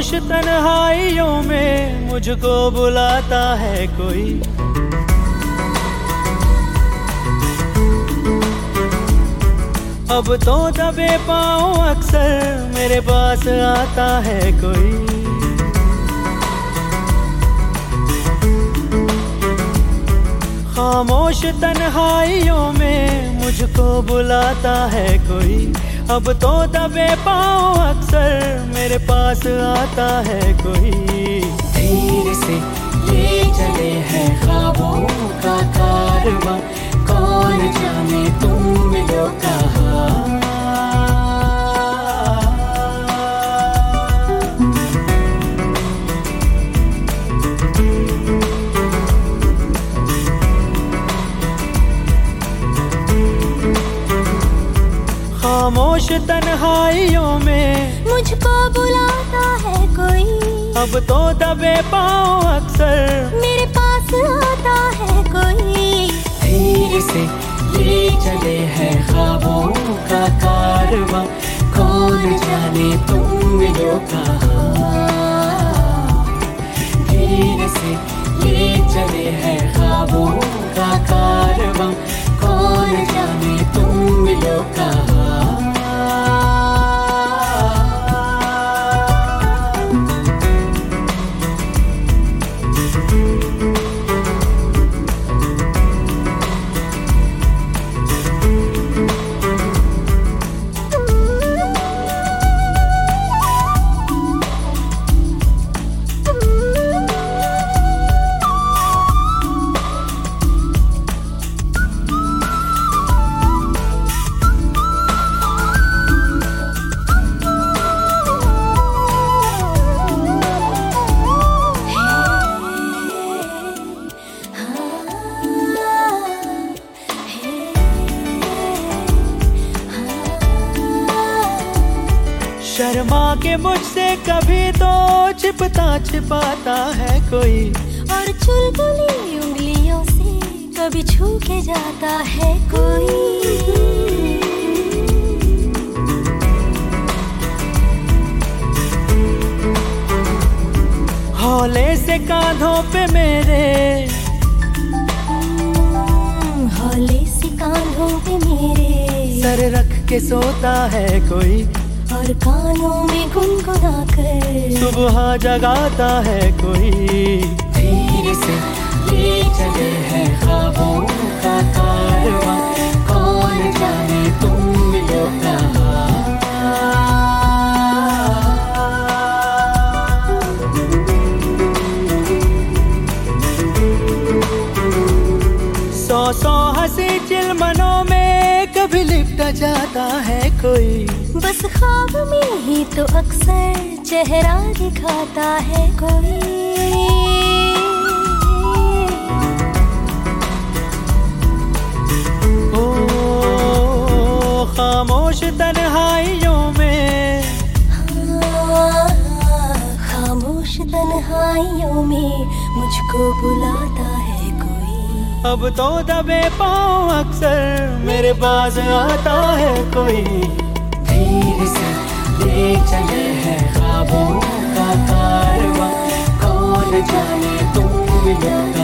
खामोश तन्हाइयों में मुझको बुलाता है कोई। अब तो दबे पाँव अक्सर मेरे पास आता है कोई। खामोश तन्हाइयों में मुझको बुलाता है कोई। अब तो दबे पाँव अक्सर मेरे पास आता है कोई। धीरे से ले चले हैं ख्वाबों का कारवां, कौन जाने तुम मिलो कहाँ। खामोश तन्हाइयों में मुझको बुलाता है कोई। अब तो दबे पाँव अक्सर मेरे पास आता है कोई। धीरे से ले चले हैं ख्वाबों का कारवां, कौन जाने तुम मिलो कहाँ। धीरे से ले चले हैं ख्वाबों का कारवां, कौन जाने तुम मिलो कहाँ। शर्मा के मुझसे कभी तो छिपता छिपाता है कोई। और चुलबुली उंगलियों से कभी छू के जाता है कोई। हौले से कांधों पे मेरे, हौले से कांधों पे मेरे सर रख के सोता है कोई। और कानों में गुनगुना कर सुबह जगाता है कोई। धीरे से ले चले हैं ख्वाबों का कारवां, कौन जाने तुम मिलो कहाँ। 100 हंसी चिलमनों में कभी लिपट जाता है कोई। बस ख्वाब में ही तो अक्सर चेहरा दिखाता है कोई। ओ खामोश तन्हाइयों में, खामोश तन्हाइयों में मुझको बुलाता है कोई। अब तो दबे पाँव अक्सर मेरे पास आता है कोई। धीरे से ले चले हैं ख्वाबों का कारवां, कौन जाने तुम मिलो